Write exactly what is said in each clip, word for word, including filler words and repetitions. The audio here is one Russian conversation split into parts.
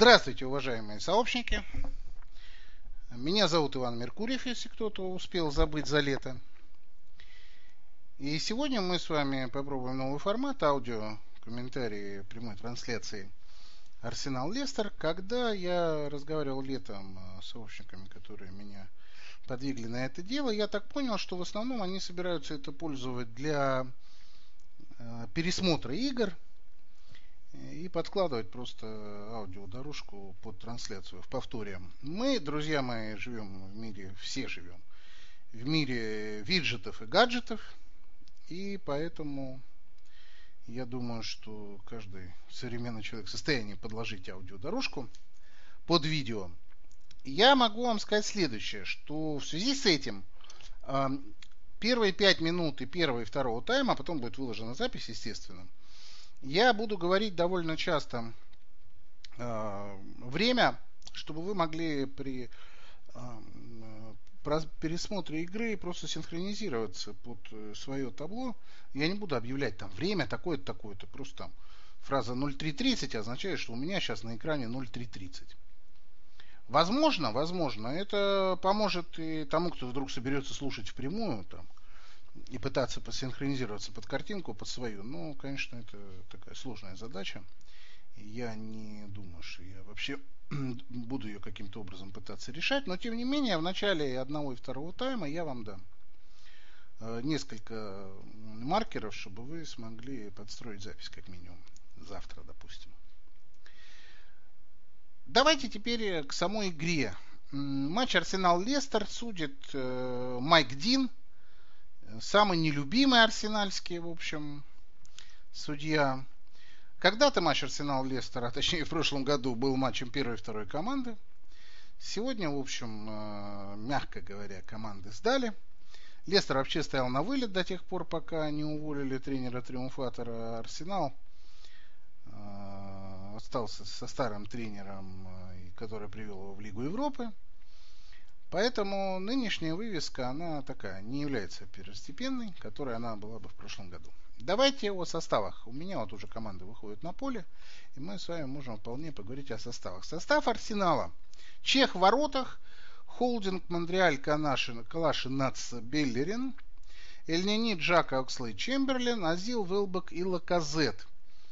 Здравствуйте, уважаемые сообщники. Меня зовут Иван Меркурьев, если кто-то успел забыть за лето. И сегодня мы с вами попробуем новый формат аудио, комментарии прямой трансляции Арсенал-Лестер. Когда я разговаривал летом с сообщниками, которые меня подвигли на это дело, я так понял, что в основном они собираются это пользовать для пересмотра игр и подкладывать просто аудиодорожку под трансляцию в повторе. Мы, друзья мои, живем в мире, все живем в мире виджетов и гаджетов, и поэтому я думаю, что каждый современный человек в состоянии подложить аудиодорожку под видео. Я могу вам сказать следующее, что в связи с этим первые пять минут и первого и второго тайма, а потом будет выложена запись, естественно, я буду говорить довольно часто э, время, чтобы вы могли при э, пересмотре игры просто синхронизироваться под свое табло. Я не буду объявлять там время такое-то, такое-то. Просто там фраза ноль три тридцать означает, что у меня сейчас на экране ноль три тридцать. Возможно, возможно, это поможет и тому, кто вдруг соберется слушать впрямую там, и пытаться посинхронизироваться под картинку, под свою. Ну, конечно, это такая сложная задача. Я не думаю, что я вообще буду ее каким-то образом пытаться решать. Но, тем не менее, в начале одного и второго тайма я вам дам несколько маркеров, чтобы вы смогли подстроить запись, как минимум, завтра, допустим. Давайте теперь к самой игре. Матч Арсенал-Лестер судит Майк Дин. Самый нелюбимый арсенальский, в общем, судья. Когда-то матч Арсенал-Лестер, а точнее в прошлом году, был матчем первой и второй команды. Сегодня, в общем, мягко говоря, команды сдали. Лестер вообще стоял на вылет до тех пор, пока не уволили тренера-триумфатора. Арсенал остался со старым тренером, который привел его в Лигу Европы. Поэтому нынешняя вывеска, она такая, не является первостепенной, которой она была бы в прошлом году. Давайте о составах. У меня вот уже команды выходят на поле, и мы с вами можем вполне поговорить о составах. Состав Арсенала. Чех в воротах, Холдинг, Монреаль, Калашин, Нац, Беллерин, Эльнини, Джака, Окслей, Чемберлен, Азил, Велбек и Лаказет.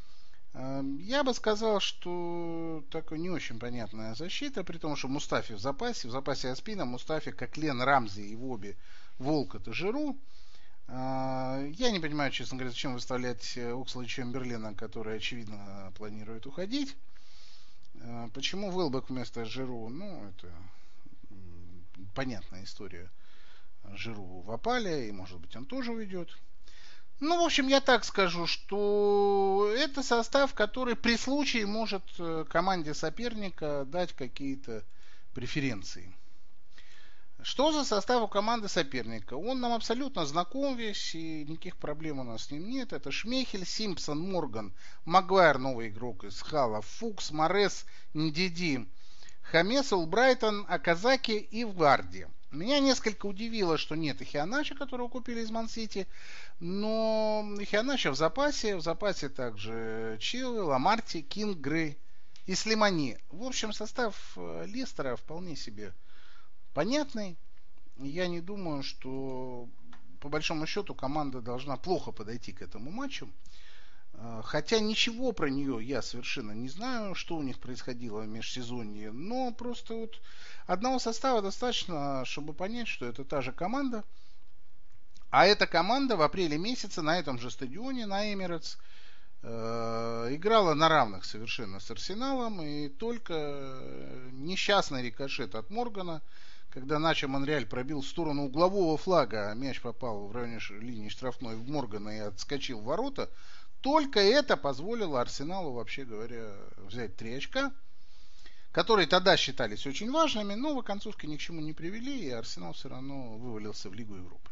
Я бы сказал, что такая не очень понятная защита, при том, что Мустафи в запасе, в запасе Аспина, Мустафи, Коклен, Рамзи и Воби, Волкот и Жиру. Я не понимаю, честно говоря, зачем выставлять Оксла и Чемберлена, который, очевидно, планирует уходить. Почему Велбек вместо Жиру? Ну, это понятная история. Жиру в опале, и, может быть, он тоже уйдет. Ну, в общем, я так скажу, что это состав, который при случае может команде соперника дать какие-то преференции. Что за состав у команды соперника? Он нам абсолютно знаком весь, и никаких проблем у нас с ним нет. Это Шмейхель, Симпсон, Морган, Магуайр, новый игрок из Хала, Фукс, Морес, Ндиди, Хамес, Улбрайтон, Аказаки и Варди. Меня несколько удивило, что нет Ихианача, которого купили из Ман-Сити, но Ихианача в запасе, в запасе также Чилвелл, Амарти, Кинг, Грей и Слимани. В общем, состав Лестера вполне себе понятный. Я не думаю, что по большому счету команда должна плохо подойти к этому матчу. Хотя ничего про нее я совершенно не знаю, что у них происходило в межсезонье. Но просто вот одного состава достаточно, чтобы понять, что это та же команда. А эта команда в апреле месяце на этом же стадионе, на Эмирейтс, э, играла на равных совершенно с Арсеналом. И только несчастный рикошет от Моргана, когда Начо Монреаль пробил в сторону углового флага, а мяч попал в районе линии штрафной в Моргана и отскочил в ворота, только это позволило Арсеналу, вообще говоря, взять три очка, которые тогда считались очень важными, но в оконцовке ни к чему не привели, и Арсенал все равно вывалился в Лигу Европы.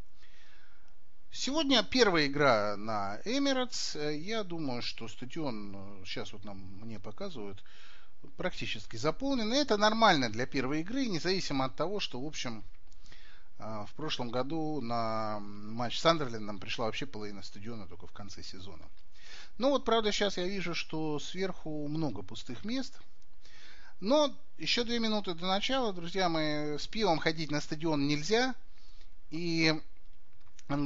Сегодня первая игра на Эмирейтс. Я думаю, что стадион, сейчас вот нам мне показывают, практически заполнен. И это нормально для первой игры, независимо от того, что, в общем, в прошлом году на матч с Сандерлендом пришла вообще половина стадиона только в конце сезона. Ну вот, правда, сейчас я вижу, что сверху много пустых мест. Но еще две минуты до начала, друзья мои, с пивом ходить на стадион нельзя. И то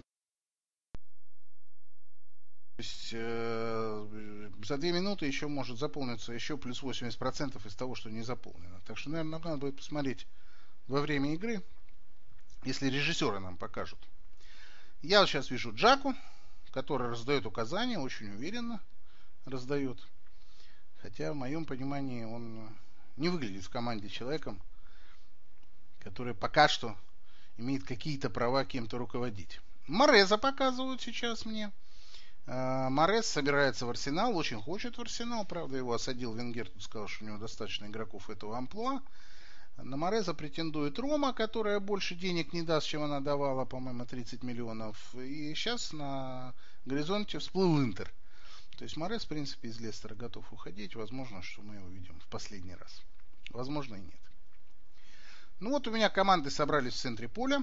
есть, э, за две минуты еще может заполниться еще плюс восемьдесят процентов из того, что не заполнено. Так что, наверное, надо будет посмотреть во время игры, если режиссеры нам покажут. Я вот сейчас вижу Джаку, который раздает указания, очень уверенно раздает. Хотя, в моем понимании, он не выглядит в команде человеком, который пока что имеет какие-то права кем-то руководить. Мореза показывают сейчас мне. Морез собирается в Арсенал, очень хочет в Арсенал. Правда, его осадил Венгер, тут сказал, что у него достаточно игроков этого амплуа. На Мореза претендует Рома, которая больше денег не даст, чем она давала, по-моему, тридцать миллионов. И сейчас на горизонте всплыл Интер. То есть Морез, в принципе, из Лестера готов уходить. Возможно, что мы его увидим в последний раз. Возможно, и нет. Ну вот у меня команды собрались в центре поля.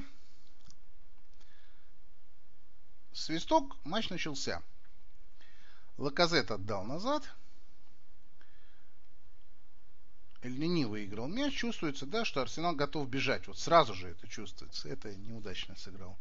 Свисток, матч начался. Лаказет отдал назад. Эльнини выиграл мяч. Чувствуется, да, что Арсенал готов бежать. Вот сразу же это чувствуется. Это неудачно сыграл.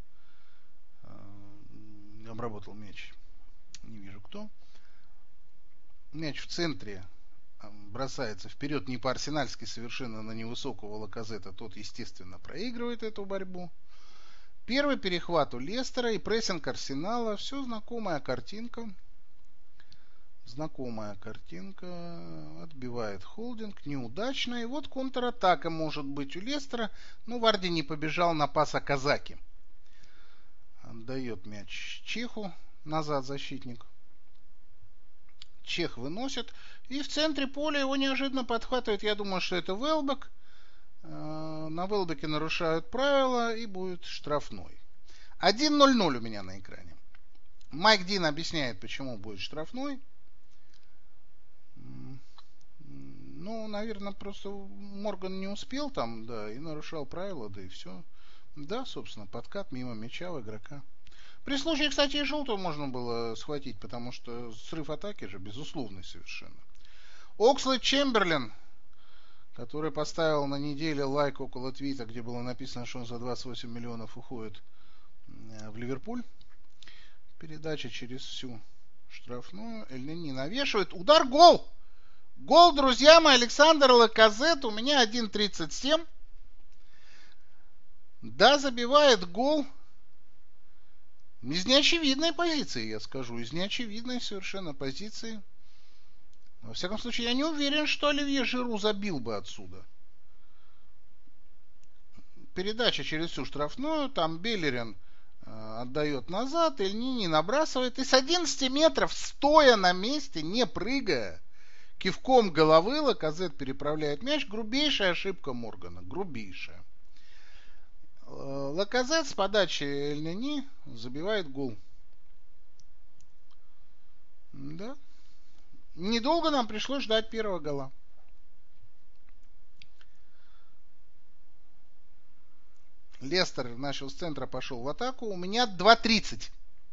Обработал мяч. Не вижу кто. Мяч в центре. Бросается вперед не по-арсенальски совершенно на невысокого Лаказета. Тот, естественно, проигрывает эту борьбу. Первый перехват у Лестера и прессинг Арсенала. Все знакомая картинка. Знакомая картинка. Отбивает холдинг. Неудачно. И вот контратака может быть у Лестера. Но Варди не побежал на пас Аказаки. Отдает мяч Чеху. Назад защитник. Чех выносит. И в центре поля его неожиданно подхватывает. Я думаю, что это Велбек. На Велбеке нарушают правила. И будет штрафной. один ноль ноль у меня на экране. Майк Дин объясняет, почему будет штрафной. Ну, наверное, просто Морган не успел там, да, и нарушал правила, да и все. Да, собственно, подкат мимо мяча в игрока. При случае, кстати, и желтую можно было схватить, потому что срыв атаки же безусловный совершенно. Окслейд Чемберлен, который поставил на неделе лайк около твита, где было написано, что он за двадцать восемь миллионов уходит в Ливерпуль. Передача через всю штрафную. Эльнини навешивает. Удар, гол! Гол, друзья мои, Александр Лаказет. У меня один тридцать семь. Да, забивает гол. Из неочевидной позиции, я скажу. Из неочевидной совершенно позиции. Во всяком случае, я не уверен, что Оливье Жиру забил бы отсюда. Передача через всю штрафную. Там Беллерин э, отдает назад. Эльнини набрасывает. И с одиннадцати метров, стоя на месте, не прыгая, кивком головы Лаказет переправляет мяч. Грубейшая ошибка Моргана. Грубейшая. Лаказет с подачи Эльнини забивает гол. Да. Недолго нам пришлось ждать первого гола. Лестер начал с центра, пошел в атаку. У меня два тридцать.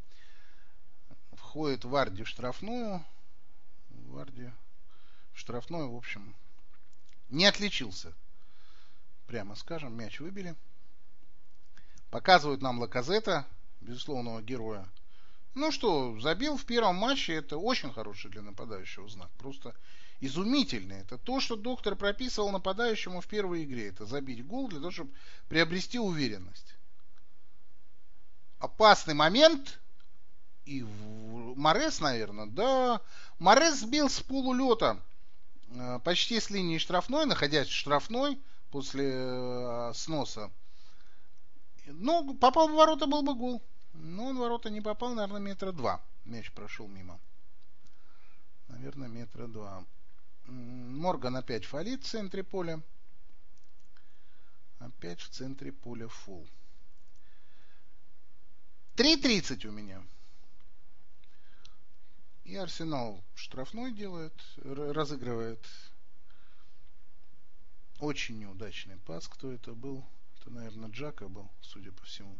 Входит Варди в штрафную. Варди в штрафную, в общем, не отличился. Прямо скажем, мяч выбили. Показывают нам Лаказета, безусловного героя. Ну что, забил в первом матче, это очень хороший для нападающего знак. Просто изумительный. Это то, что доктор прописывал нападающему в первой игре. Это забить гол для того, чтобы приобрести уверенность. Опасный момент. И Морес, наверное, да. Морес сбил с полулета почти с линии штрафной, находясь в штрафной после сноса. Ну, попал в ворота, был бы гол. Но он в ворота не попал, наверное, метра два. Мяч прошел мимо. Наверное, метра два. Морган опять фалит в центре поля. Опять в центре поля фул. три тридцать у меня. И Арсенал штрафной делает, разыгрывает. Очень неудачный пас. Кто это был? Это, наверное, Джака был, судя по всему.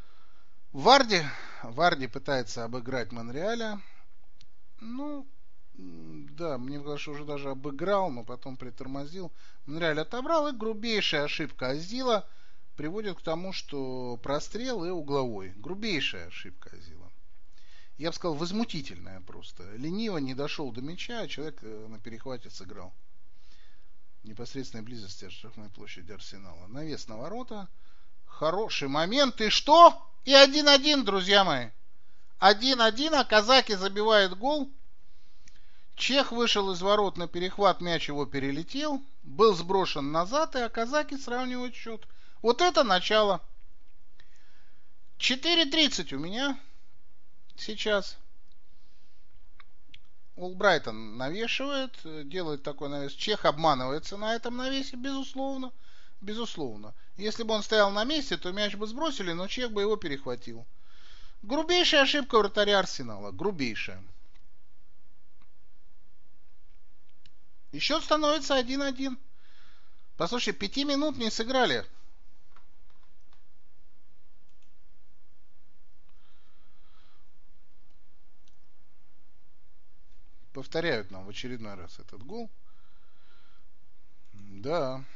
Варди. Варди пытается обыграть Монреаля. Ну, Да, мне казалось, что уже даже обыграл, но потом притормозил. Монреаль отобрал, и грубейшая ошибка Азила приводит к тому, что прострел и угловой. Грубейшая ошибка Азила. Я бы сказал, возмутительная просто. Лениво не дошел до мяча, а человек на перехвате сыграл. В непосредственной близости от штрафной площади Арсенала. Навес на ворота. Хороший момент. И что? И один-один, друзья мои. один-один, а казаки забивают гол. Чех вышел из ворот на перехват, мяч его перелетел, был сброшен назад, и а казаки сравнивают счет. Вот это начало. четыре тридцать у меня сейчас. Улбрайтон навешивает, делает такой навес. Чех обманывается на этом навесе, безусловно. Безусловно. Если бы он стоял на месте, то мяч бы сбросили, но Чех бы его перехватил. Грубейшая ошибка вратаря Арсенала. Грубейшая. И счет становится один-один. Послушай, пяти минут не сыграли. Повторяют нам в очередной раз этот гол. Да.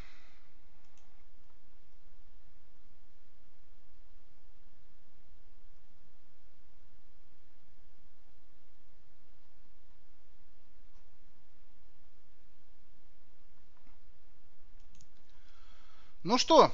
Ну что,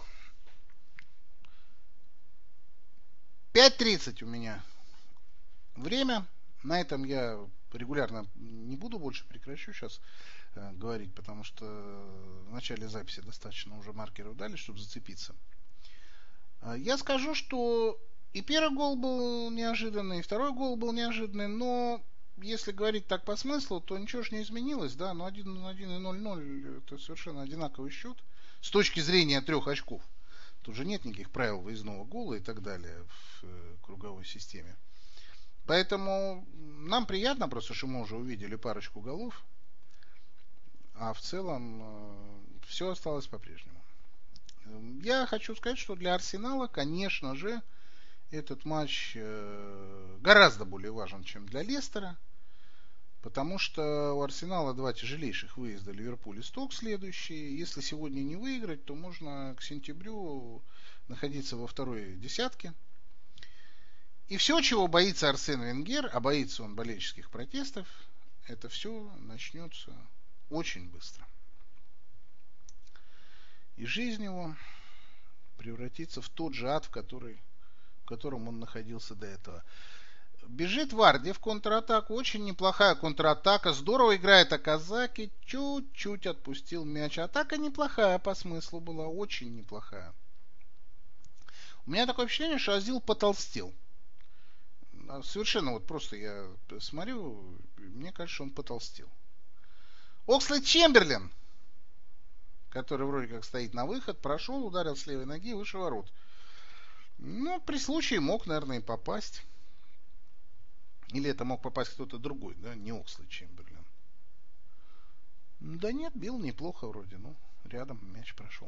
пять тридцать у меня время. На этом я регулярно не буду больше, прекращу сейчас э, говорить, потому что в начале записи достаточно уже маркеров дали, чтобы зацепиться. Я скажу, что и первый гол был неожиданный, и второй гол был неожиданный, но если говорить так по смыслу, то ничего же не изменилось, да, но один-один и ноль-ноль это совершенно одинаковый счет с точки зрения трех очков. Тут же нет никаких правил выездного гола и так далее в круговой системе. Поэтому нам приятно просто, что мы уже увидели парочку голов, а в целом все осталось по-прежнему. Я хочу сказать, что для Арсенала, конечно же, этот матч гораздо более важен, чем для Лестера, потому что у Арсенала два тяжелейших выезда: Ливерпуль и Сток следующие. Если сегодня не выиграть, то можно к сентябрю находиться во второй десятке. И все, чего боится Арсен Венгер, а боится он болельческих протестов, это все начнется очень быстро. И жизнь его превратится в тот же ад, в, который, в котором он находился до этого. Бежит Варди в контратаку. Очень неплохая контратака. Здорово играет Аказаки. Чуть-чуть отпустил мяч. Атака неплохая по смыслу была. Очень неплохая. У меня такое впечатление, что Азил потолстел. Совершенно вот просто я смотрю. Мне кажется, что он потолстел. Окслейд Чемберлен, который вроде как стоит на выход, прошел, ударил с левой ноги выше ворот. Ну, при случае мог, наверное, и попасть. Или это мог попасть кто-то другой, да, не Окслейд Чемберлен. Да нет, бил неплохо вроде, ну, рядом мяч прошел.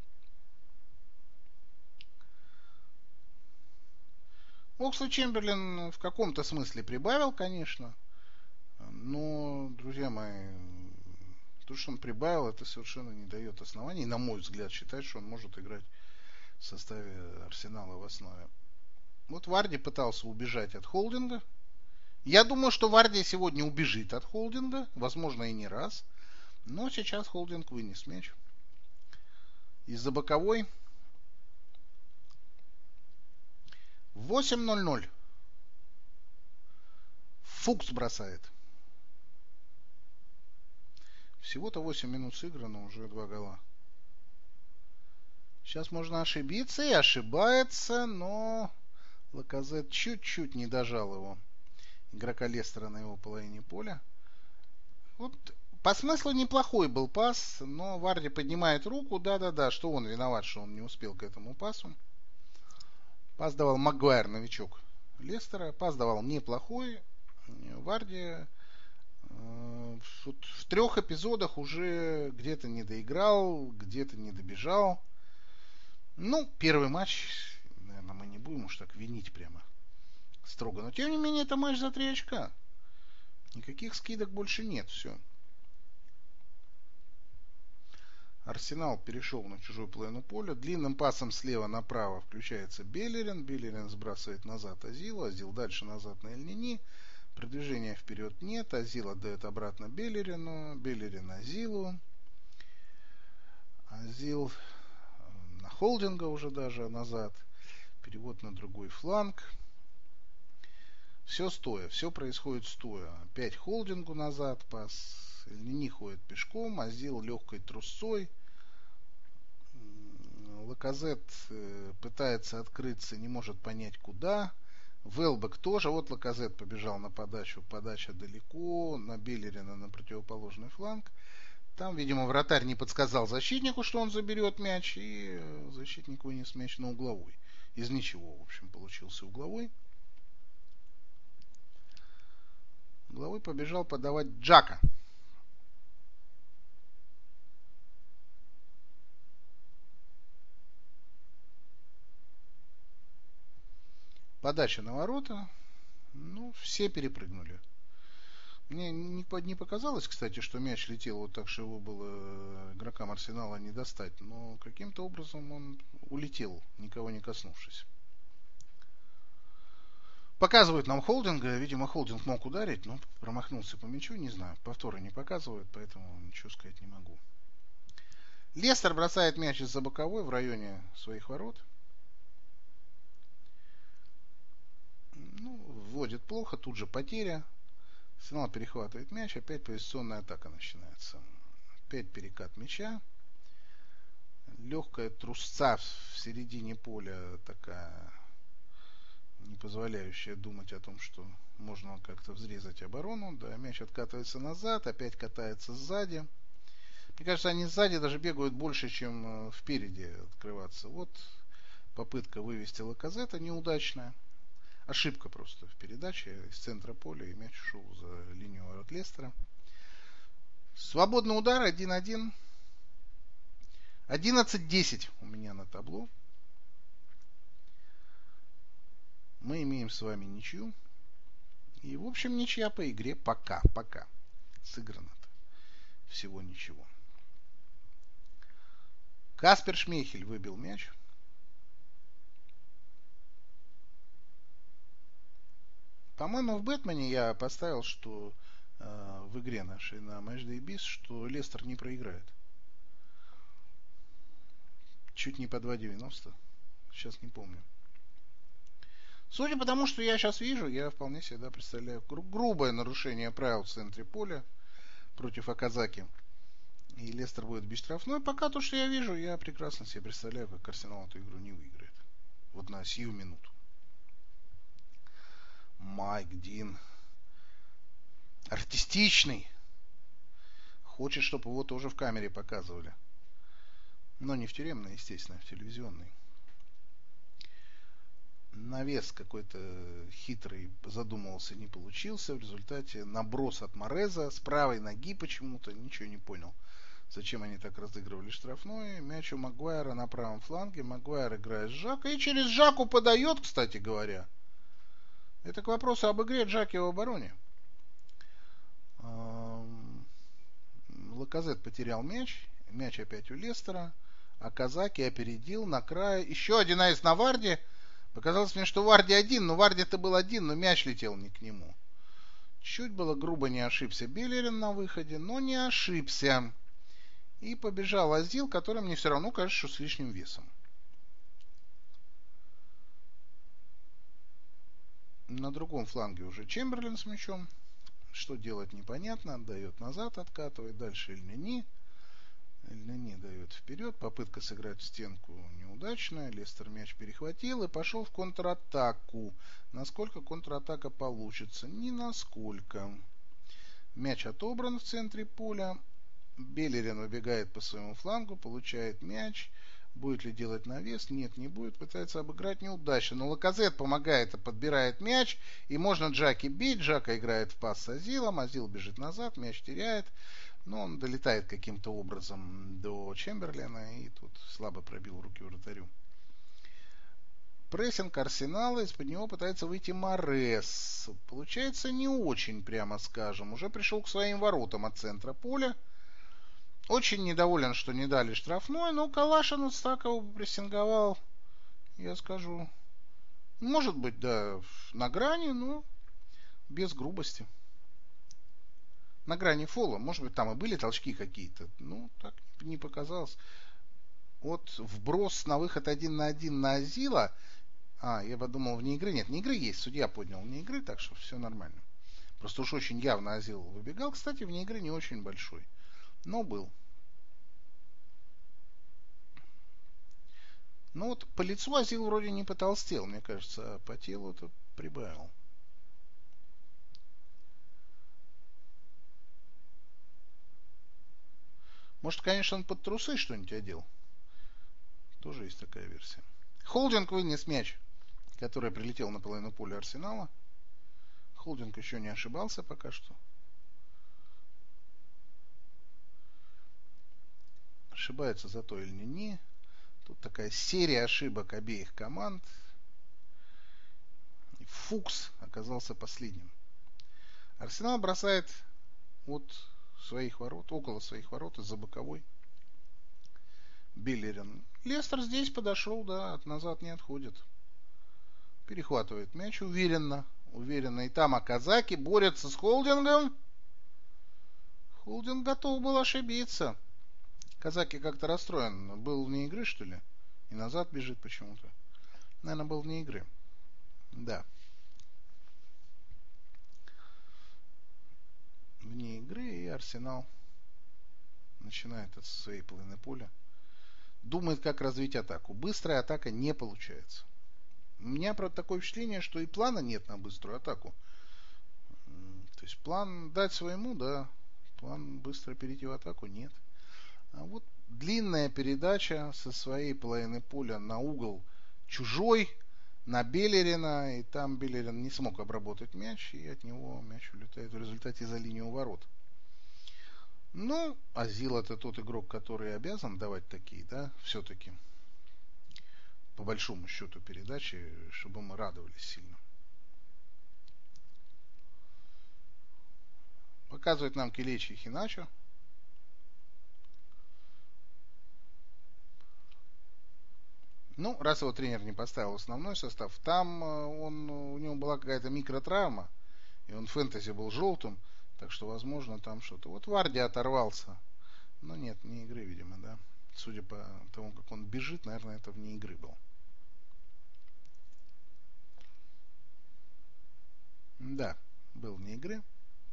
Окслейд Чемберлен в каком-то смысле прибавил, конечно. Но, друзья мои, то, что он прибавил, это совершенно не дает оснований, на мой взгляд, считать, что он может играть в составе Арсенала в основе. Вот Варди пытался убежать от Холдинга. Я думаю, что Варди сегодня убежит от Холдинга, возможно, и не раз. Но сейчас Холдинг вынес мяч. Из-за боковой. восемь ноль-ноль. Фукс бросает. Всего-то восемь минут сыграно, уже два гола. Сейчас можно ошибиться, и ошибается, но Лаказет чуть-чуть не дожал его. Игрока Лестера на его половине поля. Вот по смыслу неплохой был пас, но Варди поднимает руку. Да-да-да, что он виноват, что он не успел к этому пасу. Пас давал Магуайр, новичок Лестера. Пас давал неплохой. Варди э, вот в трех эпизодах уже где-то не доиграл, где-то не добежал. Ну, первый матч, наверное, мы не будем уж так винить прямо строго. Но, тем не менее, это матч за три очка. Никаких скидок больше нет, все. Арсенал перешел на чужую половину поля. Длинным пасом слева направо включается Беллерин. Беллерин сбрасывает назад Азилу. Азил дальше назад на Эльнини. Продвижения вперед нет. Азил отдает обратно Беллерину. Беллерин Азилу. Азил на Холдинга уже даже назад. Перевод на другой фланг. Все стоя. Все происходит стоя. Опять Холдингу назад пас. Эльнини ходит пешком. Азил легкой трусцой. Лаказет пытается открыться, не может понять куда. Велбек тоже. Вот Лаказет побежал на подачу. Подача далеко. На Беллерина на противоположный фланг. Там, видимо, вратарь не подсказал защитнику, что он заберет мяч. И защитник вынес мяч на угловой. Из ничего, в общем, получился угловой. Угловой побежал подавать Джака. Подача на ворота. Ну, все перепрыгнули. Мне не, не показалось, кстати, что мяч летел вот так, что его было игрокам Арсенала не достать. Но каким-то образом он улетел, никого не коснувшись. Показывают нам Холдинга. Видимо, Холдинг мог ударить, но промахнулся по мячу. Не знаю, повторы не показывают, поэтому ничего сказать не могу. Лестер бросает мяч из-за боковой в районе своих ворот. Ну, вводит плохо, тут же потеря. Арсенал перехватывает мяч, опять позиционная атака начинается. Опять перекат мяча. Легкая трусца в середине поля такая, не позволяющая думать о том, что можно как-то взрезать оборону. Да, мяч откатывается назад, опять катается сзади. Мне кажется, они сзади даже бегают больше, чем впереди открываться. Вот попытка вывести Лаказета неудачная. Ошибка просто в передаче из центра поля, и мяч ушел за линию ворот Лестера. Свободный удар один-один. одиннадцать десять у меня на табло. Мы имеем с вами ничью. И, в общем, ничья по игре пока, пока. Сыграно-то всего ничего. Каспер Шмейхель выбил мяч. По-моему, в Бэтмене я поставил, что э, в игре нашей на MatchDayBiz, что Лестер не проиграет. Чуть не по два девяносто. Сейчас не помню. Судя по тому, что я сейчас вижу, я вполне себе да, представляю гру- грубое нарушение правил в центре поля против Аказаки. И Лестер будет бить штрафной. Пока то, что я вижу, я прекрасно себе представляю, как Арсенал эту игру не выиграет. Вот на сию минуту. Майк Дин. Артистичный. Хочет, чтобы его тоже в камере показывали. Но не в тюремной, естественно, а в телевизионной. Навес какой-то хитрый задумывался, не получился. В результате наброс от Мореза с правой ноги почему-то. Ничего не понял, зачем они так разыгрывали штрафной. Мяч у Магуайра на правом фланге. Магуайр играет с Жака. И через Жаку подает, кстати говоря. Это к вопросу об игре Джаки в обороне. Лаказет потерял мяч. Мяч опять у Лестера. А Казаки опередил на крае. Еще один айс на Варди. Показалось мне, что Варди один. Но Варди-то был один, но мяч летел не к нему. Чуть было грубо не ошибся Беллерин на выходе, но не ошибся. И побежал Азил, который мне все равно кажется, что с лишним весом. На другом фланге уже Чемберлен с мячом. Что делать непонятно. Отдает назад, откатывает. Дальше Эльнини. Эльнини дает вперед. Попытка сыграть в стенку неудачная. Лестер мяч перехватил и пошел в контратаку. Насколько контратака получится? Ни насколько. Мяч отобран в центре поля. Беллерин выбегает по своему флангу. Получает мяч. Будет ли делать навес? Нет, не будет. Пытается обыграть неудачно. Но Лаказет помогает и подбирает мяч. И можно Джаки бить. Джака играет в пас с Азилом. Азил бежит назад. Мяч теряет. Но он долетает каким-то образом до Чемберлена. И тут слабо пробил руки вратарю. Прессинг Арсенала, из-под него пытается выйти Морес. Получается не очень, прямо скажем. Уже пришел к своим воротам от центра поля. Очень недоволен, что не дали штрафной, но Калашин так его прессинговал, я скажу, может быть, да, на грани, но без грубости. На грани фола, может быть, там и были толчки какие-то, ну, так не показалось. Вот вброс на выход один на один на Азила. А, я подумал, вне игры. Нет, вне игры есть. Судья поднял вне игры, так что все нормально. Просто уж очень явно Азил выбегал. Кстати, вне игры не очень большой. Но был. Ну вот по лицу Азил вроде не потолстел, мне кажется, а по телу-то прибавил. Может, конечно, он под трусы что-нибудь одел. Тоже есть такая версия. Холдинг вынес мяч, который прилетел на половину поля Арсенала. Холдинг еще не ошибался пока что. Ошибается зато Эль-Нини. Тут такая серия ошибок обеих команд. И Фукс оказался последним. Арсенал бросает от своих ворот, около своих ворот, из-за боковой. Беллерин. Лестер здесь подошел, да, от назад не отходит. Перехватывает мяч уверенно. Уверенно. И там Аказаки борется с Холдингом. Холдинг готов был ошибиться. Казаки как-то расстроен. Был вне игры, что ли? И назад бежит почему-то. Наверное, был вне игры. Да. Вне игры, и Арсенал начинает от своей половины поля. Думает, как развить атаку. Быстрая атака не получается. У меня, правда, такое впечатление, что и плана нет на быструю атаку. То есть план дать своему, да. План быстро перейти в атаку нет. А вот длинная передача со своей половины поля на угол чужой, на Беллерина, и там Беллерин не смог обработать мяч, и от него мяч улетает в результате за линию ворот. Ну, Азил это тот игрок, который обязан давать такие, да, все-таки, по большому счету, передачи, чтобы мы радовались сильно. Показывает нам Келечи Хиначо. Ну, раз его тренер не поставил в основной состав, там он, у него была какая-то микротравма, и он в фэнтези был желтым, так что, возможно, там что-то. Вот Варди оторвался. Но нет, не игры, видимо, да. Судя по тому, как он бежит, наверное, это вне игры был. Да, был вне игры.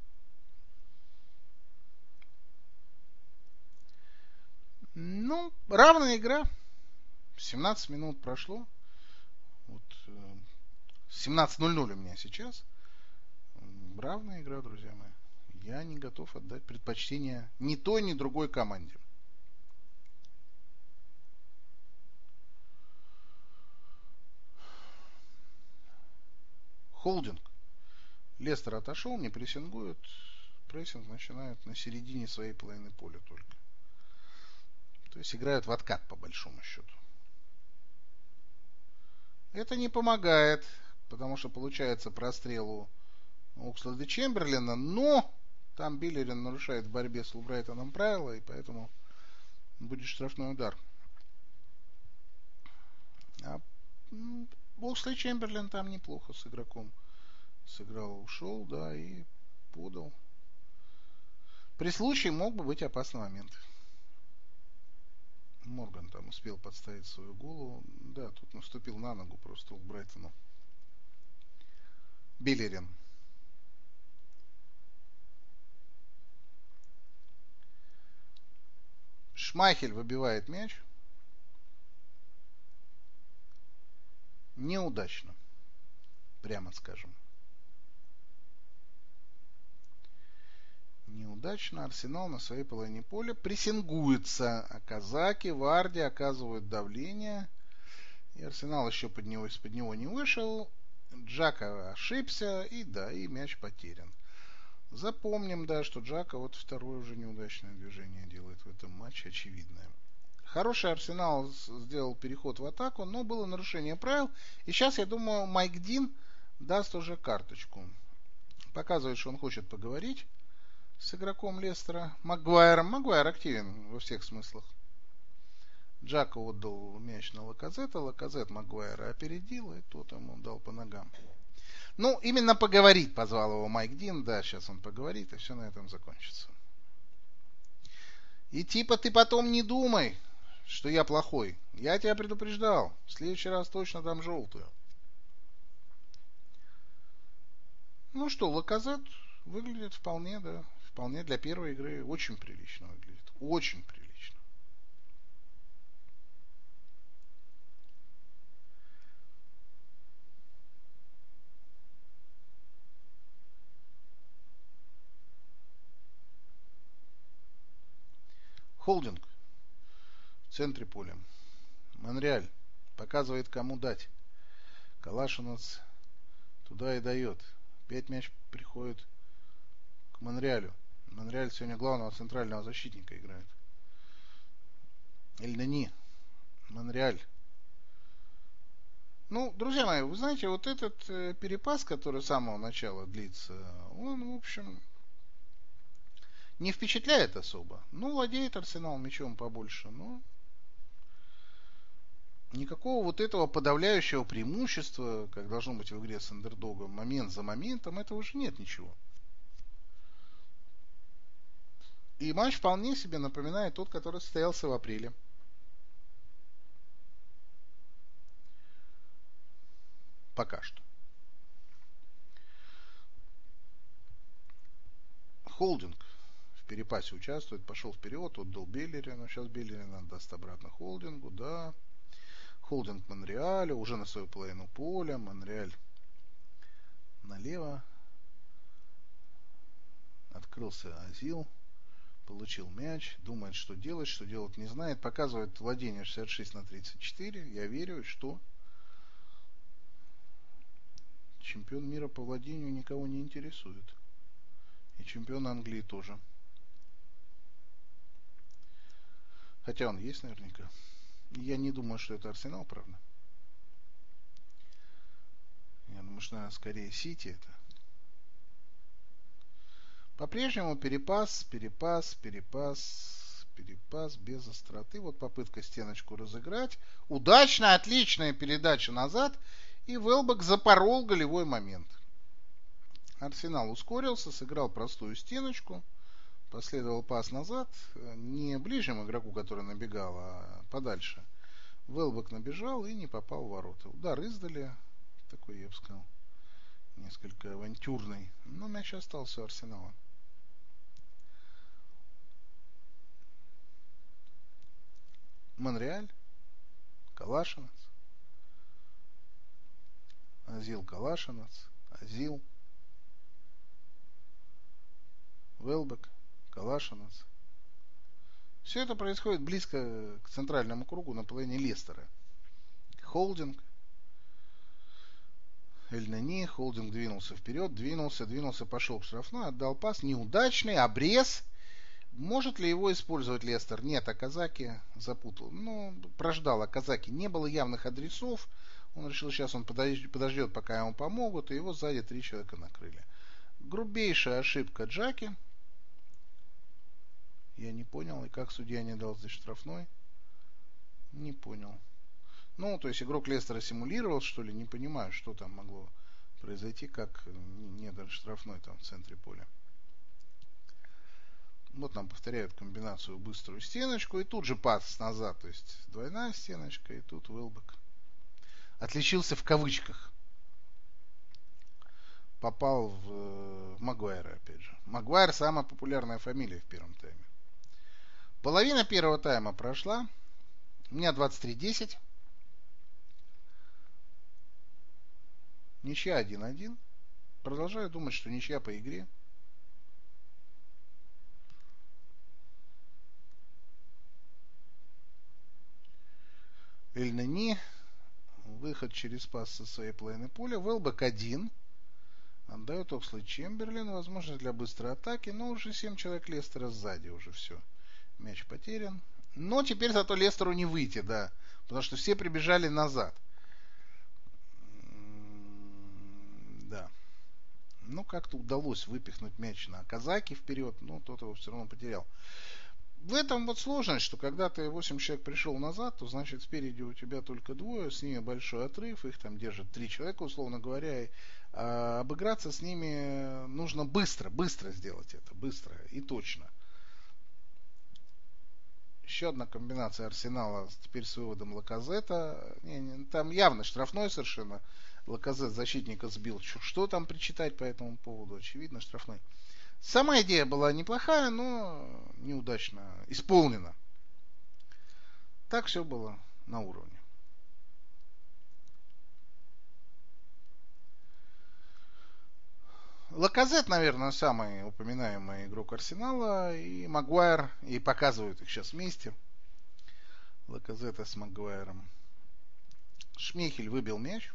Ну, равная игра. семнадцать минут прошло. Вот семнадцать ноль ноль у меня сейчас. Равная игра, друзья мои. Я не готов отдать предпочтение ни той, ни другой команде. Холдинг. Лестер отошел, не прессингует. Прессинг начинают на середине своей половины поля только. То есть играют в откат по большому счету. Это не помогает, потому что получается прострел у Оксленда Чемберлина, но там Беллерин нарушает в борьбе с Лубрайтоном правила, и поэтому будет штрафной удар. А Окслей Чемберлин там неплохо с игроком сыграл, ушел, да, и подал. При случае мог бы быть опасный момент. Морган там успел подставить свою голову. Да, тут наступил на ногу просто у Брайтона. Беллерин. Шмайхель выбивает мяч. Неудачно. Прямо скажем. Неудачно. Арсенал на своей половине поля прессингуется. А казаки, Варди оказывают давление. И Арсенал еще под него, из-под него не вышел. Джака ошибся. И да, и мяч потерян. Запомним, да, что Джака вот второе уже неудачное движение делает в этом матче, очевидное. Хороший Арсенал сделал переход в атаку, но было нарушение правил. И сейчас, я думаю, Майк Дин даст уже карточку. Показывает, что он хочет поговорить с игроком Лестера. Магуайром. Магуайр активен во всех смыслах. Джака отдал мяч на Лаказета. Лаказет Магуайра опередил, и тот ему дал по ногам. Ну, именно поговорить позвал его Майк Дин. Да, сейчас он поговорит, и все на этом закончится. И типа ты потом не думай, что я плохой. Я тебя предупреждал. В следующий раз точно дам желтую. Ну что, Лаказет выглядит вполне, да, вполне для первой игры очень прилично выглядит. Очень прилично. Холдинг в центре поля. Монреаль показывает, кому дать. Калашинец туда и дает. Опять мяч приходит к Монреалю. Монреаль сегодня главного центрального защитника играет. Эльнени. Монреаль. Ну, друзья мои, вы знаете, вот этот э, перепас, который с самого начала длится, он, в общем, не впечатляет особо. Ну, владеет Арсенал мячом побольше, но никакого вот этого подавляющего преимущества, как должно быть в игре с андердогом, момент за моментом, этого уже нет ничего. И матч вполне себе напоминает тот, который состоялся в апреле. Пока что. Холдинг в перепасе участвует, пошел вперед, отдал Беллерину. Сейчас Беллерин отдаст обратно Холдингу, да. Холдинг Монреаля, уже на свою половину поля. Монреаль налево. Открылся Азил. Получил мяч. Думает, что делать, что делать не знает. Показывает владение шестьдесят шесть на тридцать четыре. Я верю, что чемпион мира по владению никого не интересует. И чемпион Англии тоже. Хотя он есть наверняка. Я не думаю, что это Арсенал, правда. Я думаю, что, наверное, скорее Сити это. По-прежнему перепас, перепас, перепас, перепас без остроты. Вот попытка стеночку разыграть. Удачная, отличная передача назад. И Велбек запорол голевой момент. Арсенал ускорился, сыграл простую стеночку. Последовал пас назад. Не ближнему игроку, который набегал, а подальше. Велбек набежал и не попал в ворота. Удар издали. Такой, я бы сказал, несколько авантюрный. Но мяч остался у Арсенала. Монреаль. Калашинец. Азил Калашинец. Азил. Велбек. Калашинец. Все это происходит близко к центральному кругу на половине Лестера. Холдинг. Эльнени. Холдинг двинулся вперед. Двинулся, двинулся, пошел к штрафной. Отдал пас. Неудачный. Обрез. Может ли его использовать Лестер? Нет, Аказаки запутал. Ну, прождал Аказаки. Не было явных адресов. Он решил, сейчас он подождет, пока ему помогут. И его сзади три человека накрыли. Грубейшая ошибка Джаки. Я не понял. И как судья не дал здесь штрафной? Не понял. Ну, то есть игрок Лестера симулировал, что ли? Не понимаю, что там могло произойти, как не дали штрафной там в центре поля. Вот нам повторяют комбинацию быструю стеночку. И тут же пас назад. То есть двойная стеночка. И тут Велбек отличился в кавычках. Попал в, в Магуайра, опять же. Магуайр самая популярная фамилия в первом тайме. Половина первого тайма прошла. У меня двадцать три десять. Ничья один один. Продолжаю думать, что ничья по игре. Эльнени. Выход через пас со своей половины поля. Велбек один. Отдает Оксли Чемберлин. Возможность для быстрой атаки. Но уже семь человек Лестера сзади. Уже все. Мяч потерян. Но теперь зато Лестеру не выйти, да. Потому что все прибежали назад. Да. Ну, как-то удалось выпихнуть мяч на Казаки вперед, но тот его все равно потерял. В этом вот сложность, что когда ты восемь человек пришел назад, то значит спереди у тебя только двое, с ними большой отрыв, их там держат три человека, условно говоря, и а, обыграться с ними нужно быстро, быстро сделать это, быстро и точно. Еще одна комбинация Арсенала теперь с выводом Лаказета. Не, не, там явно штрафной совершенно. Лаказет защитника сбил. Что там причитать по этому поводу? Очевидно, штрафной. Сама идея была неплохая, но неудачно исполнена. Так все было на уровне. Лаказет, наверное, самый упоминаемый игрок Арсенала. И Магуайр. И показывают их сейчас вместе. Лаказета с Магуайром. Шмейхель выбил мяч.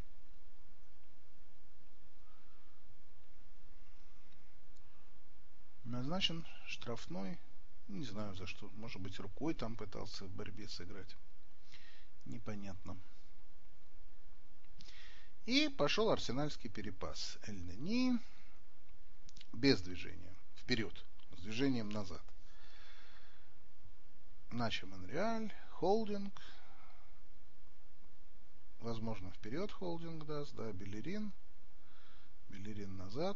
Назначен штрафной. Не знаю за что. Может быть, рукой там пытался в борьбе сыграть. Непонятно. И пошел арсенальский перепас. Эль-Нени без движения. Вперед. С движением назад. Начо Монреаль. Холдинг. Возможно, вперед холдинг даст. Да, Белерин. Белерин назад.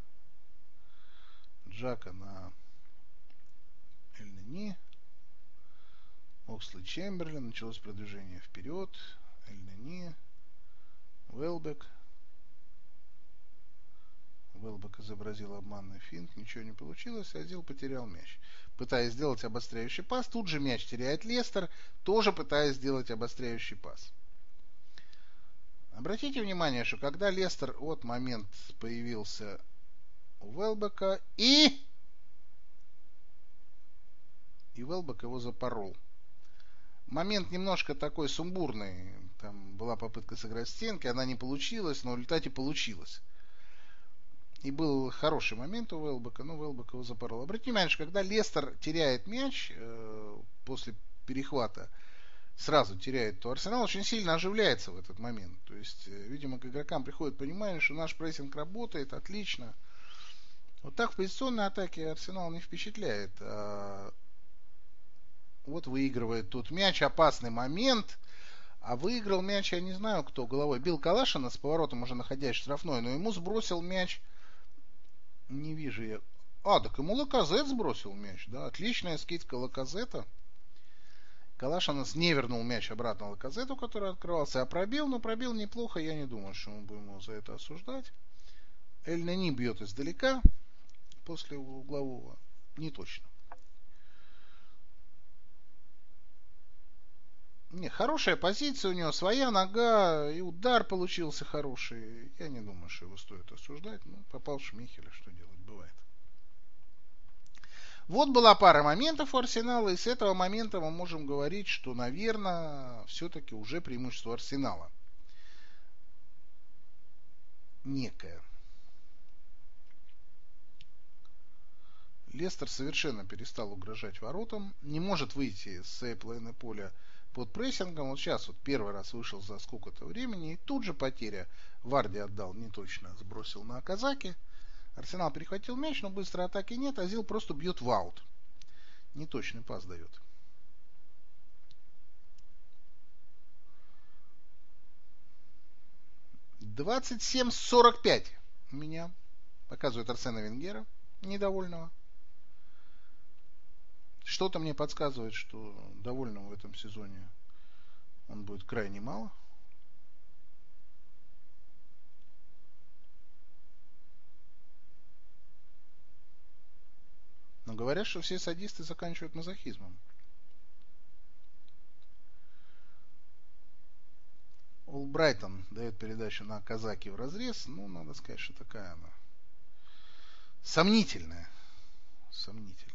Джака на Эль-Нени. Оксли Чемберлен. Началось продвижение вперед. Эль-Нени. Уэлбек. Уэлбек изобразил обманный финт. Ничего не получилось. Азил потерял мяч. Пытаясь сделать обостряющий пас. Тут же мяч теряет Лестер. Тоже пытаясь сделать обостряющий пас. Обратите внимание, что когда Лестер от момент появился у Уэлбека и... И Уэлбек его запорол. Момент немножко такой сумбурный. Там была попытка сыграть стенки, она не получилась, но в результате получилось. И был хороший момент у Уэлбека, но Уэлбек его запорол. Обратите внимание, что когда Лестер теряет мяч э, после перехвата, сразу теряет, то Арсенал очень сильно оживляется в этот момент. То есть, э, видимо, к игрокам приходит понимание, что наш прессинг работает, отлично. Вот так в позиционной атаке Арсенал не впечатляет. А вот выигрывает тут мяч, опасный момент. А выиграл мяч, я не знаю кто, головой. Бил Калашина с поворотом, уже находясь в штрафной, но ему сбросил мяч. Не вижу я. А, так ему Лаказет сбросил мяч. Да, отличная скидка Лаказета. Калашинас не вернул мяч обратно Лаказету, который открывался, а пробил, но пробил неплохо. Я не думаю, что мы будем его за это осуждать. Эль-Нени бьет издалека. После углового. Не точно. Не, хорошая позиция у него, своя нога, и удар получился хороший. Я не думаю, что его стоит осуждать. Ну, попал в Шмейхеля, что делать, бывает. Вот была пара моментов у Арсенала, и с этого момента мы можем говорить, что, наверное, все-таки уже преимущество Арсенала. Некое. Лестер совершенно перестал угрожать воротам, не может выйти с сейплейна поля под прессингом. Вот сейчас вот первый раз вышел за сколько-то времени, и тут же потеря. Варди отдал не точно, сбросил на Казаки. Арсенал перехватил мяч, но быстрой атаки нет. Азил просто бьет в аут. Неточный пас дает. двадцать семь сорок пять у меня. Показывает Арсена Венгера, недовольного. Что-то мне подсказывает, что довольным в этом сезоне он будет крайне мало. Но говорят, что все садисты заканчивают мазохизмом. Олбрайтон дает передачу на Казаки в разрез. Ну, надо сказать, что такая она сомнительная. Сомнительная.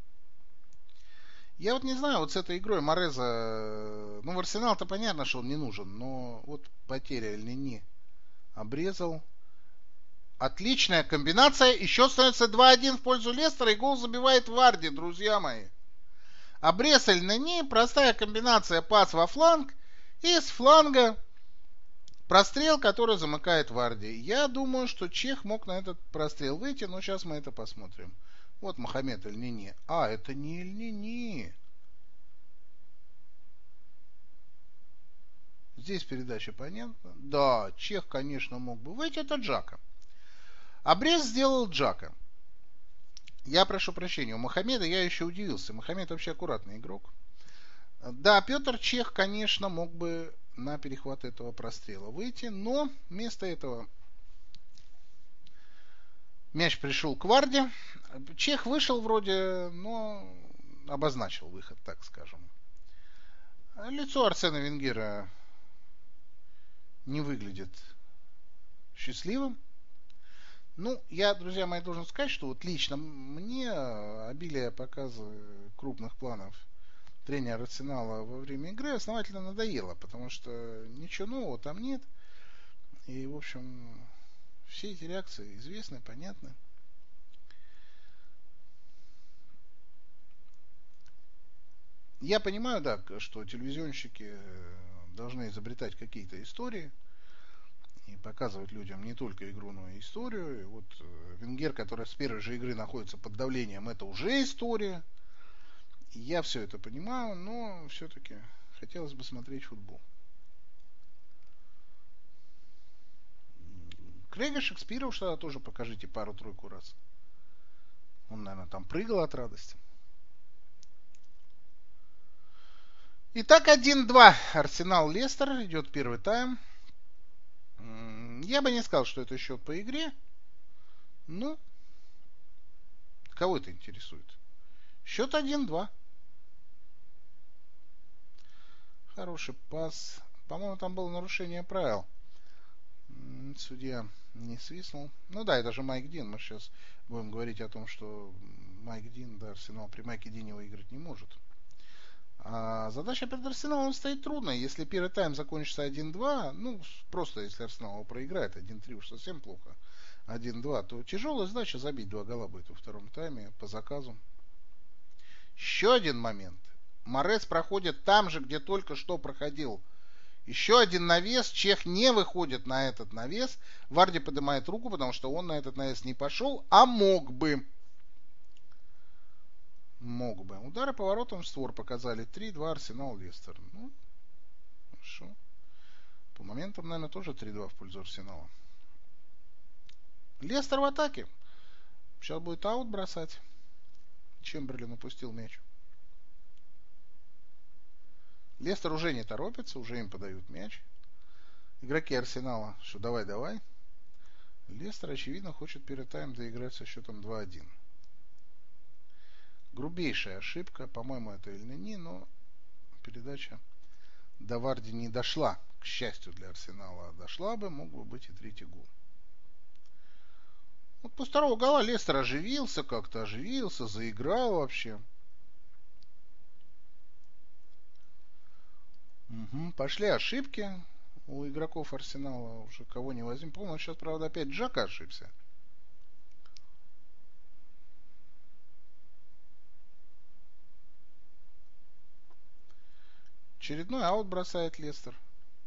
Я вот не знаю, вот с этой игрой Мореза... Ну, в Арсенал-то понятно, что он не нужен. Но вот потеря Эль-Нени обрезал. Отличная комбинация. Еще становится два один в пользу Лестера. И гол забивает Варди, друзья мои. Обрез Эль-Нени, простая комбинация пас во фланг и с фланга прострел, который замыкает Варди. Я думаю, что Чех мог на этот прострел выйти, но сейчас мы это посмотрим. Вот Мохаммед Эль-Нени. А, это не Эль-Нени. Здесь передача понятна. Да, Чех, конечно, мог бы выйти. Это Джака. Обрез сделал Джака. Я прошу прощения, у Мохаммеда я еще удивился. Мохаммед вообще аккуратный игрок. Да, Петр Чех, конечно, мог бы на перехват этого прострела выйти, но вместо этого мяч пришел к Варде. Чех вышел вроде, но обозначил выход, так скажем. Лицо Арсена Венгера не выглядит счастливым. Ну, я, друзья мои, должен сказать, что вот лично мне обилие показа крупных планов тренера Арсенала во время игры основательно надоело, потому что ничего нового там нет. И, в общем, все эти реакции известны, понятны. Я понимаю, да, что телевизионщики должны изобретать какие-то истории и показывать людям не только игру, но и историю. И вот Венгер, который с первой же игры находится под давлением, это уже история. И я все это понимаю, но все-таки хотелось бы смотреть футбол. Крейга Шекспира уж тогда тоже покажите пару-тройку раз. Он, наверное, там прыгал от радости. Итак, один-два. Арсенал-Лестер. Идет первый тайм. Я бы не сказал, что это счет по игре. Ну, кого это интересует? Счет один-два. Хороший пас. По-моему, там было нарушение правил. Судья не свистнул. Ну да, это же Майк Дин. Мы сейчас будем говорить о том, что Майк Дин, да, Арсенал при Майке Дине выиграть не может. А задача перед Арсеналом стоит трудная. Если первый тайм закончится один-два, ну, просто если Арсенал его проиграет, один-три уж совсем плохо, один-два, то тяжелая задача забить два гола будет во втором тайме по заказу. Еще один момент. Морес проходит там же, где только что проходил. Еще один навес. Чех не выходит на этот навес. Варди поднимает руку, потому что он на этот навес не пошел, а мог бы. Мог бы. Удары поворотом в створ показали. три-два Арсенал Лестер. Ну, хорошо. По моментам, наверное, тоже три-два в пользу Арсенала. Лестер в атаке. Сейчас будет аут бросать. Чемберлен упустил мяч. Лестер уже не торопится, уже им подают мяч. Игроки Арсенала, что давай-давай. Лестер, очевидно, хочет перед тайм доиграть со счетом два-один. Грубейшая ошибка. По-моему, это Эль-Нени, но передача до Варди не дошла. К счастью для Арсенала дошла бы, мог бы быть и третий гол. Вот после второго гола Лестер оживился, как-то оживился, заиграл вообще. Угу. Пошли ошибки у игроков Арсенала. Уже кого не возьмем. Помню, сейчас, правда, опять Джака ошибся. Очередной аут бросает Лестер.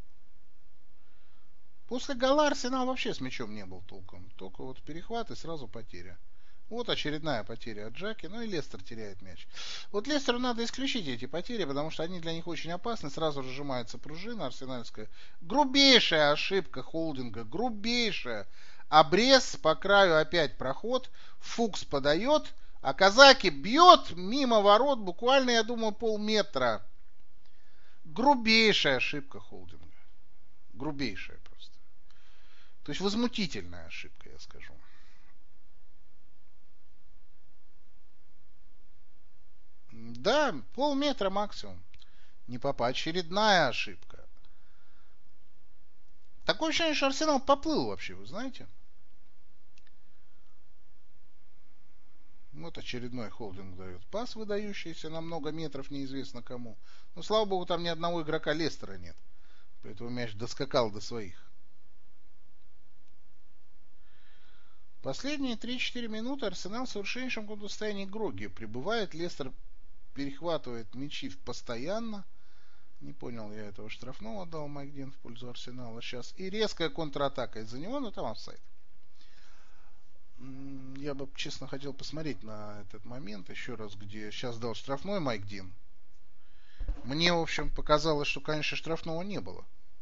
После гола Арсенал вообще с мячом не был толком. Только вот перехват и сразу потеря. Вот очередная потеря от Джаки. Ну и Лестер теряет мяч. Вот Лестеру надо исключить эти потери, потому что они для них очень опасны. Сразу разжимается пружина арсенальская. Грубейшая ошибка холдинга. Грубейшая. Обрез по краю опять проход. Фукс подает. А Казаки бьет мимо ворот буквально, я думаю, полметра. Грубейшая ошибка холдинга. Грубейшая просто. То есть возмутительная ошибка, я скажу. Да, полметра максимум. Не попа. Очередная ошибка. Такое ощущение, что Арсенал поплыл вообще, вы знаете. Вот очередной холдинг дает пас, выдающийся на много метров, неизвестно кому. Но, слава богу, там ни одного игрока Лестера нет. Поэтому мяч доскакал до своих. Последние три-четыре минуты Арсенал в совершеннейшем состоянии гроги пребывает. Лестер перехватывает мячи постоянно. Не понял я этого штрафного, дал Майк Дин в пользу Арсенала сейчас. И резкая контратака из-за него, но там офсайд. Я бы, честно, хотел посмотреть на этот момент еще раз, где сейчас дал штрафной Майк Дин. Мне, в общем, показалось, что, конечно, штрафного не было.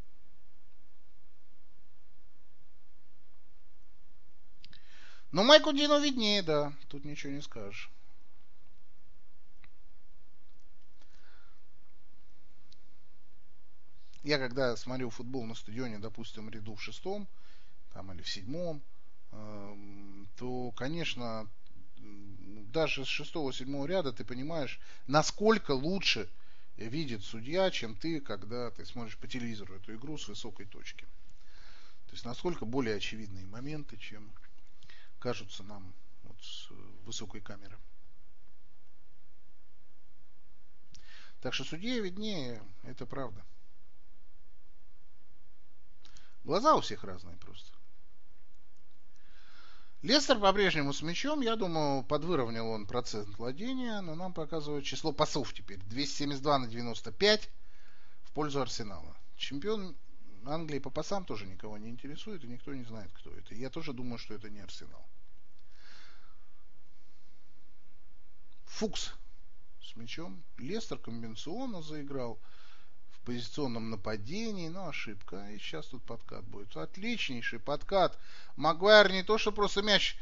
Но Майку Дину виднее, да. Тут ничего не скажешь. Я когда смотрю футбол на стадионе, допустим, ряду в шестом, там или в седьмом, э, то, конечно, даже с шестого-седьмого ряда ты понимаешь, насколько лучше видит судья, чем ты, когда ты смотришь по телевизору эту игру с высокой точки. То есть насколько более очевидные моменты, чем кажутся нам вот с высокой камеры. Так что судье виднее, это правда. Глаза у всех разные просто. Лестер по-прежнему с мячом. Я думаю, подвыровнял он процент владения, но нам показывает число пасов теперь. двести семьдесят два на девяносто пять в пользу Арсенала. Чемпион Англии по пасам тоже никого не интересует, и никто не знает, кто это. Я тоже думаю, что это не Арсенал. Фукс с мячом. Лестер комбинационно заиграл в позиционном нападении, но ошибка. И сейчас тут подкат будет. Отличнейший подкат. Магуайр не то, что просто мяч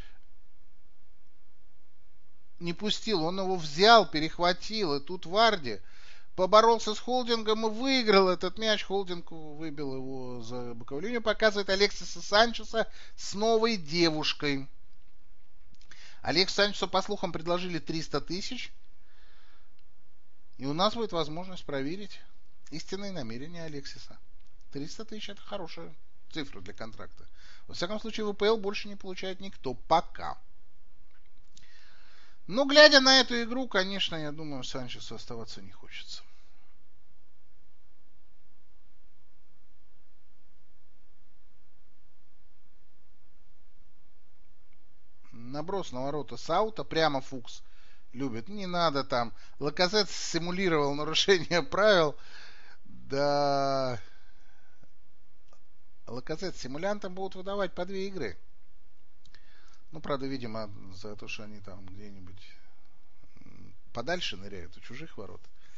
не пустил, он его взял, перехватил. И тут Варди поборолся с Холдингом и выиграл этот мяч. Холдинг выбил его за боковую линию. Показывает Алексиса Санчеса с новой девушкой. Алексу Санчесу, по слухам, предложили триста тысяч. И у нас будет возможность проверить истинные намерения Алексиса. триста тысяч это хорошая цифра для контракта. Во всяком случае, в ВПЛ больше не получает никто пока. Но глядя на эту игру, конечно, я думаю, Санчесу оставаться не хочется. Наброс на ворота Саута, прямо Фукс любит. Не надо там. Лаказет симулировал нарушение правил. Да. Лаказет симулянтам будут выдавать по две игры. Ну, правда, видимо, за то, что они там где-нибудь подальше ныряют у чужих ворот.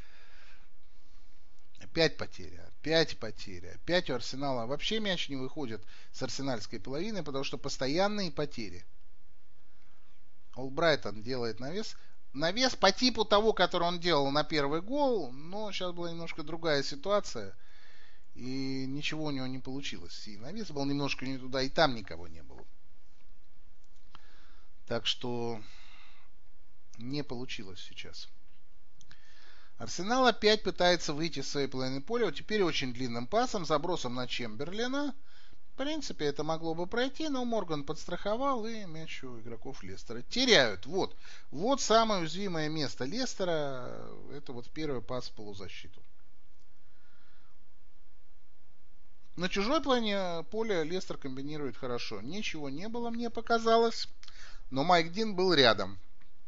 Опять потеря, опять потеря, опять у Арсенала вообще мяч не выходит с арсенальской половины, потому что постоянные потери. Олбрайтон делает навес. Навес по типу того, который он делал на первый гол, но сейчас была немножко другая ситуация, и ничего у него не получилось. И навес был немножко не туда, и там никого не было. Так что не получилось сейчас. Арсенал опять пытается выйти с своей половины поля. Вот теперь очень длинным пасом, забросом на Чемберлена. В принципе, это могло бы пройти, но Морган подстраховал, и мяч у игроков Лестера теряют. Вот, вот самое уязвимое место Лестера. Это вот первый пас в полузащиту. На чужой половине поля Лестер комбинирует хорошо. Ничего не было, мне показалось. Но Майк Дин был рядом.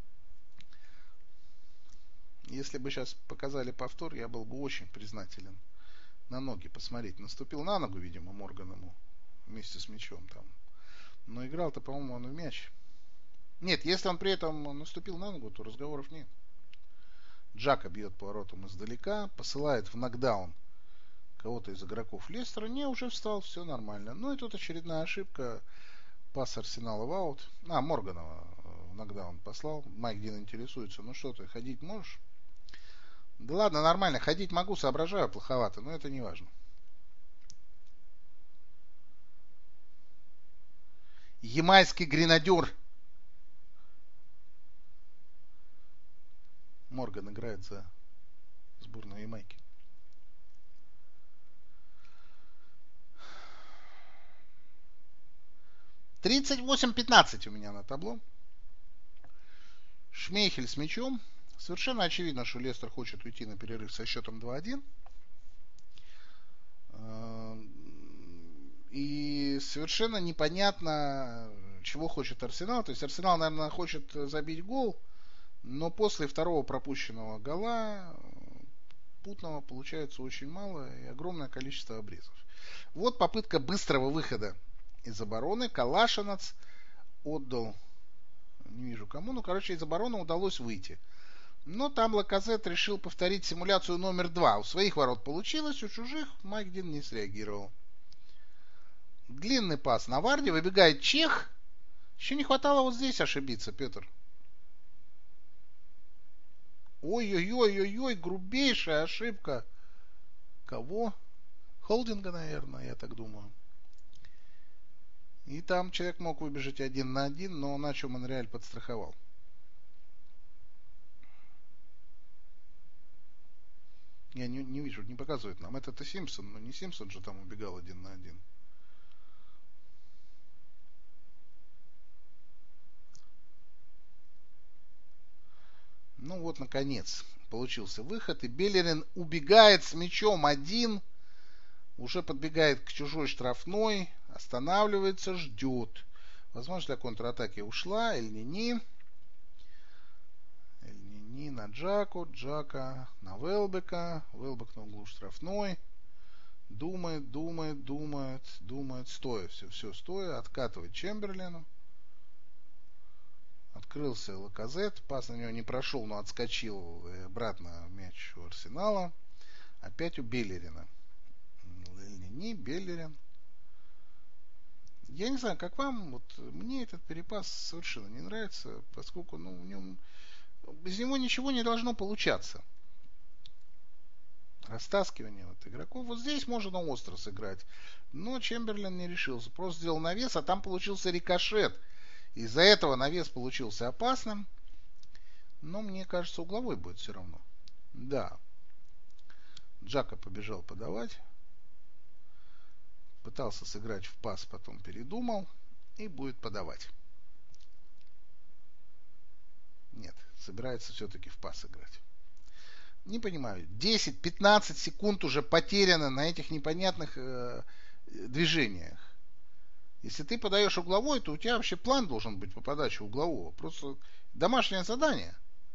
Если бы сейчас показали повтор, я был бы очень признателен. На ноги посмотреть. Наступил на ногу, видимо, Морган ему вместе с мячом там. Но играл-то, по-моему, он в мяч. Нет, если он при этом наступил на ногу, то разговоров нет. Джака бьет поворотом издалека, посылает в нокдаун кого-то из игроков Лестера. Не, уже встал, все нормально. Ну и тут очередная ошибка. Пас Арсенала в аут. А, Морганова в нокдаун послал. Майк Дин интересуется. Ну что ты, ходить можешь? Да ладно, нормально. Ходить могу, соображаю плоховато, но это не важно. Ямайский гренадер. Морган играет за сборную Ямайки. тридцать восемь пятнадцать у меня на табло. Шмейхель с мячом. Совершенно очевидно, что Лестер хочет уйти на перерыв со счетом два один. И совершенно непонятно, чего хочет Арсенал. То есть Арсенал, наверное, хочет забить гол, Но после второго пропущенного гола путного получается очень мало и огромное количество обрезов. Вот попытка быстрого выхода из обороны. Калашинац отдал, не вижу кому, ну, короче, из обороны удалось выйти. Но там Лаказет решил повторить симуляцию номер два. У своих ворот получилось, у чужих Майк Дин не среагировал. Длинный пас на Варди, выбегает чех. Еще не хватало вот здесь ошибиться, Петр. Ой-ой-ой-ой-ой, грубейшая ошибка. Кого? Холдинга, наверное, я так думаю. И там человек мог выбежать один на один, но Начо Монреаль подстраховал. Я не, не вижу, не показывает нам. Это-то Симпсон, но не Симпсон же там убегал один на один. Ну вот, наконец, получился выход. И Беллерин убегает с мячом один. Уже подбегает к чужой штрафной. Останавливается, ждет. Возможно, для контратаки ушла. Эль-Нини. Эль-Нини на Джаку. Джака на Велбека. Велбек на углу штрафной. Думает, думает, думает, думает. Стоя, все, все стоя. Откатывает Чемберлену. Открылся Лаказет, пас на него не прошел, но отскочил обратно мяч у Арсенала. Опять у Беллерина. Эль-Нини, Беллерин. Я не знаю, как вам, вот мне этот перепас совершенно не нравится, поскольку ну, в нем, без него ничего не должно получаться. Растаскивание вот игроков. Вот здесь можно остро сыграть. Но Чемберлен не решился. Просто сделал навес, а там получился рикошет. Из-за этого навес получился опасным. Но мне кажется, угловой будет все равно. Да. Джака побежал подавать. Пытался сыграть в пас, потом передумал. И будет подавать. Нет, собирается все-таки в пас играть. Не понимаю. десять-пятнадцать секунд уже потеряно на этих непонятных э, движениях. Если ты подаешь угловой, то у тебя вообще план должен быть по подаче углового. Просто домашнее задание.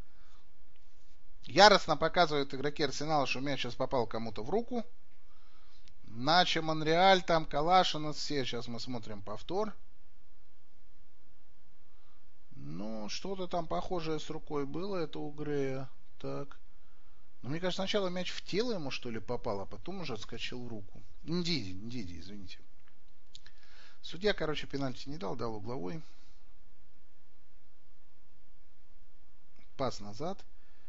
Яростно показывают игроки Арсенала, что мяч сейчас попал кому-то в руку. Начо Монреаль, там Калашинац, все. Сейчас мы смотрим повтор. Ну, что-то там похожее с рукой было, это у Грея. Так. Но мне кажется, сначала мяч в тело ему, что ли, попал, а потом уже отскочил в руку. Ндиди, Ндиди, извините. Судья, короче, пенальти не дал, дал угловой. Пас назад.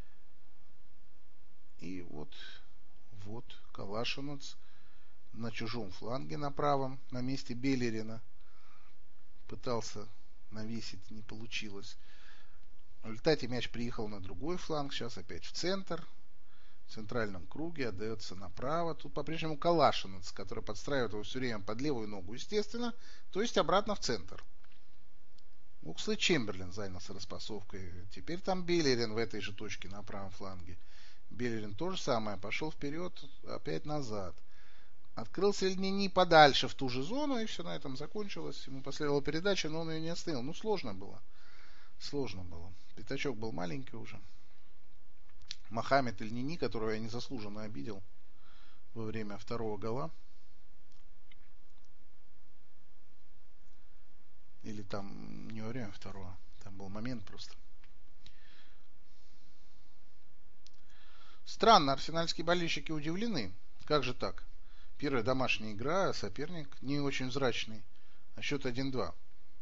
И вот, вот Калашинац на чужом фланге на правом, на месте Беллерина. Пытался навесить, не получилось. В результате мяч приехал на другой фланг, сейчас опять в центр. В центральном круге отдается направо. Тут по-прежнему Калашинац, который подстраивает его все время под левую ногу, естественно. То есть обратно в центр. Укслед Чемберлен занялся распасовкой. Теперь там Беллерин в этой же точке на правом фланге. Беллерин то же самое. Пошел вперед, опять назад. Открылся Эль-Нини подальше в ту же зону, и все на этом закончилось. Ему последовала передача, но он ее не остановил. Ну, сложно было. Сложно было. Пятачок был маленький уже. Мохаммед Эль-Нини, которого я незаслуженно обидел во время второго гола. Или там не во время второго. Там был момент просто. Странно, арсенальские болельщики удивлены. Как же так? Первая домашняя игра, а соперник не очень взрачный. А счет один-два.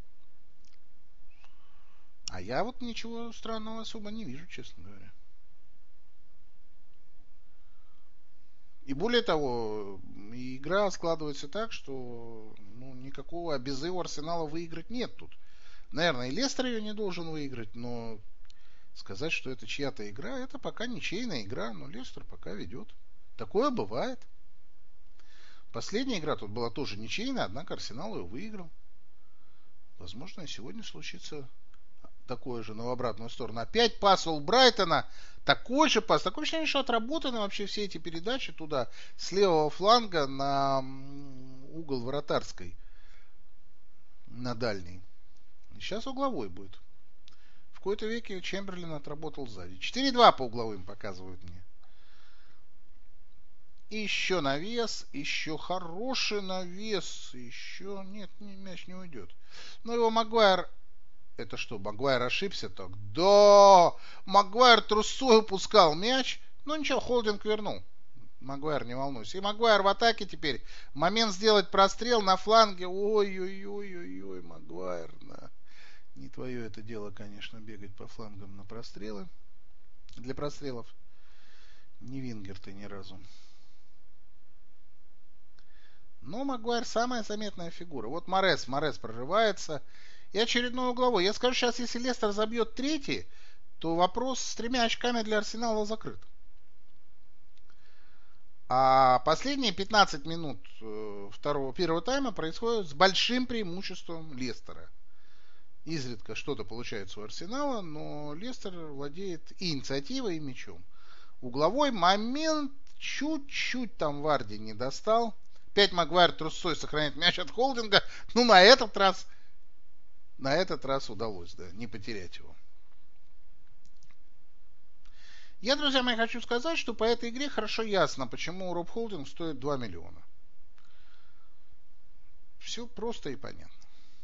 А я вот ничего странного особо не вижу, честно говоря. И более того, игра складывается так, что ну, никакого обязы у Арсенала выиграть нет тут. Наверное, и Лестер ее не должен выиграть, но сказать, что это чья-то игра, это пока ничейная игра, но Лестер пока ведет. Такое бывает. Последняя игра тут была тоже ничейная, однако Арсенал ее выиграл. Возможно, и сегодня случится такое же, но в обратную сторону. Опять пас у Брайтона. Такой же пас. Такое ощущение, что отработаны вообще все эти передачи туда, с левого фланга на угол вратарской. На дальний. И сейчас угловой будет. В какой-то веке Чемберлен отработал сзади. четыре два по угловым показывают мне. И еще навес, еще хороший навес, еще... Нет, мяч не уйдет. Но его Магуайр... Это что, Магуайр ошибся так? Да! Магуайр трусой упускал мяч. Ну ничего, Холдинг вернул. Магуайр, не волнуйся. И Магуайр в атаке теперь. Момент сделать прострел на фланге. Ой-ой-ой-ой-ой, Магуайр. Да. Не твое это дело, конечно, бегать по флангам на прострелы. Для прострелов. Не вингер ты ни разу. Но Магуайр самая заметная фигура. Вот Морес. Морес прорывается. И очередной угловой. Я скажу сейчас, если Лестер забьет третий, то вопрос с тремя очками для Арсенала закрыт. А последние пятнадцать минут второго, первого тайма происходят с большим преимуществом Лестера. Изредка что-то получается у Арсенала, но Лестер владеет и инициативой, и мячом. Угловой момент чуть-чуть там Варди не достал. Опять Магуайр трусой сохраняет мяч от Холдинга. Ну, на этот раз, на этот раз удалось, да, не потерять его. Я, друзья мои, хочу сказать, что по этой игре хорошо ясно, почему Роб Холдинг стоит два миллиона. Все просто и понятно.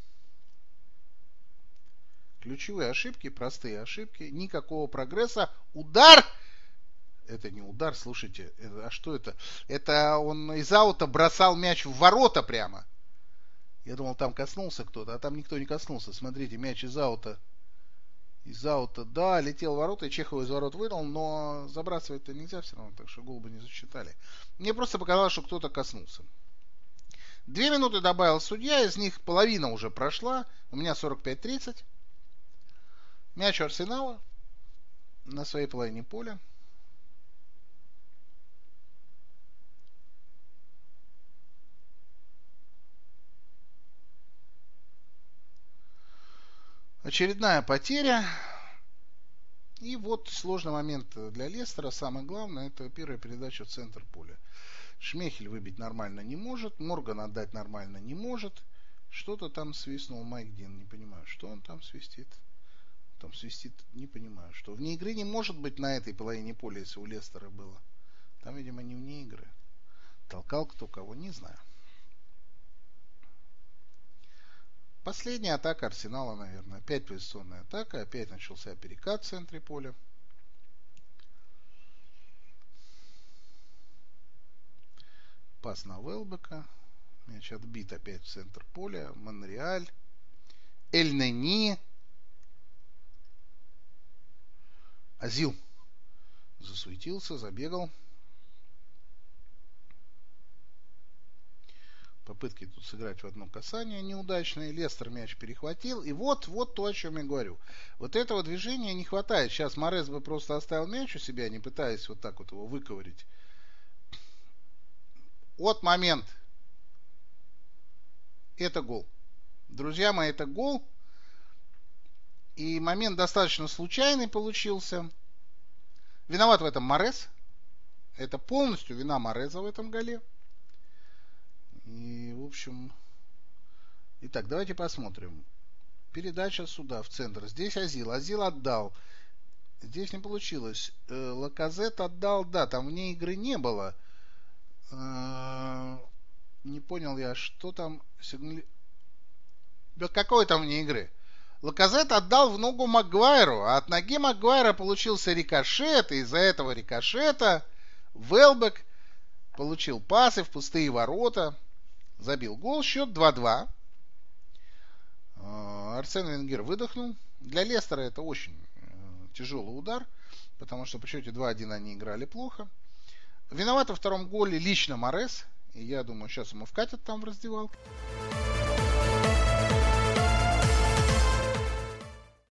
Ключевые ошибки, простые ошибки, никакого прогресса. Удар! Это не удар, слушайте, это, а что это? Это он из аута бросал мяч в ворота прямо. Я думал, там коснулся кто-то, а там никто не коснулся. Смотрите, мяч из аута. Из аута, да, летел в ворота, и Чехова из ворот вырвал, но забрасывать-то нельзя все равно, так что гол бы не засчитали. Мне просто показалось, что кто-то коснулся. Две минуты добавил судья, из них половина уже прошла. У меня сорок пять тридцать. Мяч у Арсенала на своей половине поля. Очередная потеря. И вот сложный момент для Лестера. Самое главное, это первая передача в центр поля. Шмейхель выбить нормально не может. Морган отдать нормально не может. Что-то там свистнул Майк Дин. Не понимаю, что он там свистит. Там свистит, не понимаю, что. Вне игры не может быть на этой половине поля, если у Лестера было. Там, видимо, не вне игры. Толкал кто кого, не знаю. Последняя атака Арсенала, наверное. Опять позиционная атака. Опять начался перекат в центре поля. Пас на Велбека. Мяч отбит опять в центр поля. Монреаль. Эль-Нени. Азил. Засуетился, забегал. Попытки тут сыграть в одно касание неудачные. Лестер мяч перехватил. И вот, вот то, о чем я говорю. Вот этого движения не хватает. Сейчас Морес бы просто оставил мяч у себя, не пытаясь вот так вот его выковырить. Вот момент. Это гол. Друзья мои, это гол. И момент достаточно случайный получился. Виноват в этом Морес. Это полностью вина Мореза в этом голе. И, в общем... Итак, давайте посмотрим. Передача сюда, в центр. Здесь Азил. Азил отдал. Здесь не получилось. Лаказет отдал. Да, там вне игры не было. Не понял я, что там... Да какой там вне игры? Лаказет отдал в ногу Магуайру, а от ноги Магуайра получился рикошет, и из-за этого рикошета Велбек получил пасы в пустые ворота, забил гол, счет два-два. Арсен Венгер выдохнул. Для Лестера это очень тяжелый удар, потому что по счете два-один они играли плохо. Виноват во втором голе лично Морес, и я думаю, сейчас ему вкатят там в раздевалку.